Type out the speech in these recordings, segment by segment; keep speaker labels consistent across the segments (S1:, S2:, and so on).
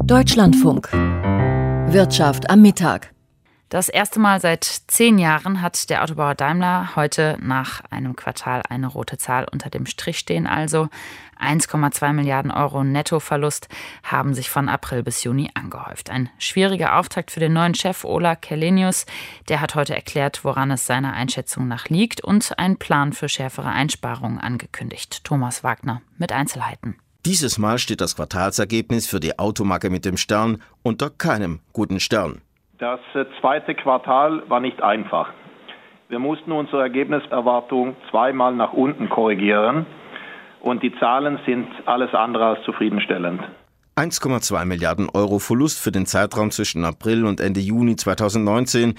S1: Deutschlandfunk. Wirtschaft am Mittag.
S2: Das erste Mal seit 10 Jahren hat der Autobauer Daimler heute nach einem Quartal eine rote Zahl unter dem Strich stehen. Also 1,2 Milliarden Euro Nettoverlust haben sich von April bis Juni angehäuft. Ein schwieriger Auftakt für den neuen Chef Ola Källenius. Der hat heute erklärt, woran es seiner Einschätzung nach liegt und einen Plan für schärfere Einsparungen angekündigt. Thomas Wagner mit Einzelheiten.
S3: Dieses Mal steht das Quartalsergebnis für die Automarke mit dem Stern unter keinem guten Stern.
S4: Das zweite Quartal war nicht einfach. Wir mussten unsere Ergebniserwartung zweimal nach unten korrigieren und die Zahlen sind alles andere als zufriedenstellend.
S3: 1,2 Milliarden Euro Verlust für den Zeitraum zwischen April und Ende Juni 2019,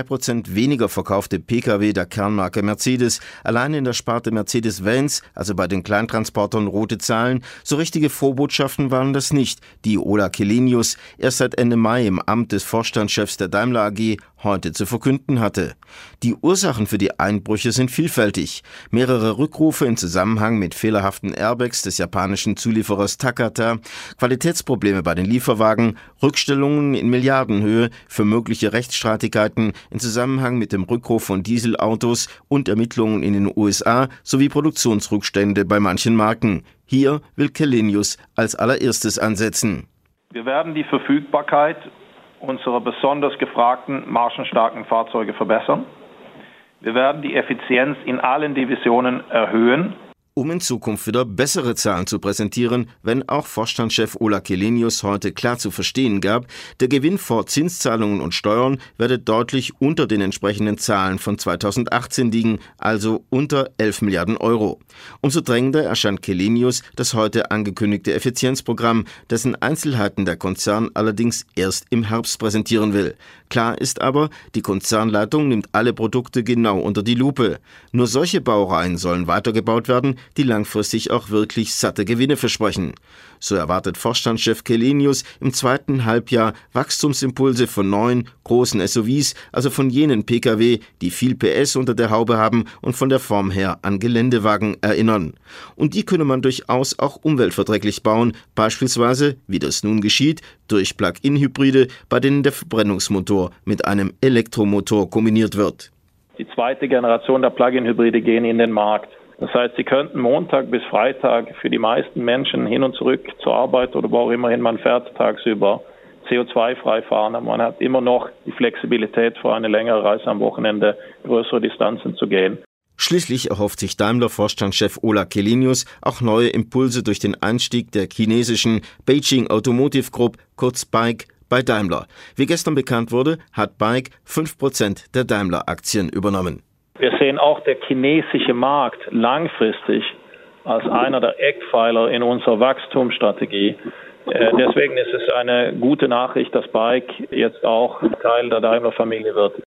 S3: 3% weniger verkaufte Pkw der Kernmarke Mercedes, allein in der Sparte Mercedes-Benz, also bei den Kleintransportern rote Zahlen, so richtige Vorbotschaften waren das nicht, die Ola Källenius erst seit Ende Mai im Amt des Vorstandschefs der Daimler AG heute zu verkünden hatte. Die Ursachen für die Einbrüche sind vielfältig. Mehrere Rückrufe in Zusammenhang mit fehlerhaften Airbags des japanischen Zulieferers Takata, Qualitätsprobleme bei den Lieferwagen, Rückstellungen in Milliardenhöhe für mögliche Rechtsstreitigkeiten in Zusammenhang mit dem Rückruf von Dieselautos und Ermittlungen in den USA sowie Produktionsrückstände bei manchen Marken. Hier will Källenius als allererstes ansetzen.
S4: Wir werden die Verfügbarkeit unserer besonders gefragten, margenstarken Fahrzeuge verbessern. Wir werden die Effizienz in allen Divisionen erhöhen,
S3: um in Zukunft wieder bessere Zahlen zu präsentieren, wenn auch Vorstandschef Ola Källenius heute klar zu verstehen gab, der Gewinn vor Zinszahlungen und Steuern werde deutlich unter den entsprechenden Zahlen von 2018 liegen, also unter 11 Milliarden Euro. Umso drängender erscheint Källenius das heute angekündigte Effizienzprogramm, dessen Einzelheiten der Konzern allerdings erst im Herbst präsentieren will. Klar ist aber, die Konzernleitung nimmt alle Produkte genau unter die Lupe. Nur solche Baureihen sollen weitergebaut werden, die langfristig auch wirklich satte Gewinne versprechen. So erwartet Vorstandschef Källenius im zweiten Halbjahr Wachstumsimpulse von neuen, großen SUVs, also von jenen Pkw, die viel PS unter der Haube haben und von der Form her an Geländewagen erinnern. Und die könne man durchaus auch umweltverträglich bauen, beispielsweise, wie das nun geschieht, durch Plug-in-Hybride, bei denen der Verbrennungsmotor mit einem Elektromotor kombiniert wird.
S4: Die zweite Generation der Plug-in-Hybride gehen in den Markt. Das heißt, Sie könnten Montag bis Freitag für die meisten Menschen hin und zurück zur Arbeit oder wo auch immerhin man fährt tagsüber CO2-frei fahren. Aber man hat immer noch die Flexibilität für eine längere Reise am Wochenende größere Distanzen zu gehen.
S3: Schließlich erhofft sich Daimler-Vorstandschef Ola Källenius auch neue Impulse durch den Einstieg der chinesischen Beijing Automotive Group, kurz BAIC, bei Daimler. Wie gestern bekannt wurde, hat BAIC 5% der Daimler-Aktien übernommen.
S4: Wir sehen auch der chinesische Markt langfristig als einer der Eckpfeiler in unserer Wachstumsstrategie. Deswegen ist es eine gute Nachricht, dass BAIC jetzt auch Teil der Daimler-Familie wird.